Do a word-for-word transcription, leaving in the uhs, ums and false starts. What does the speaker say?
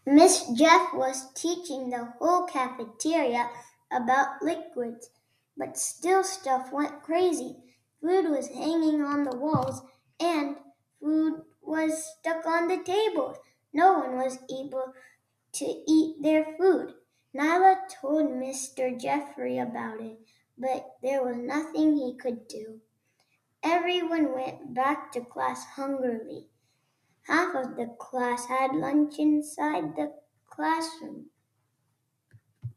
Miss Jeff was teaching the whole cafeteria about liquids, but still stuff went crazy. Food was hanging on the walls and food was stuck on the tables. No one was able to eat their food. Nyla told Mister Jeffrey about it, but there was nothing he could do. Everyone went back to class hungrily. Half of the class had lunch inside the classroom.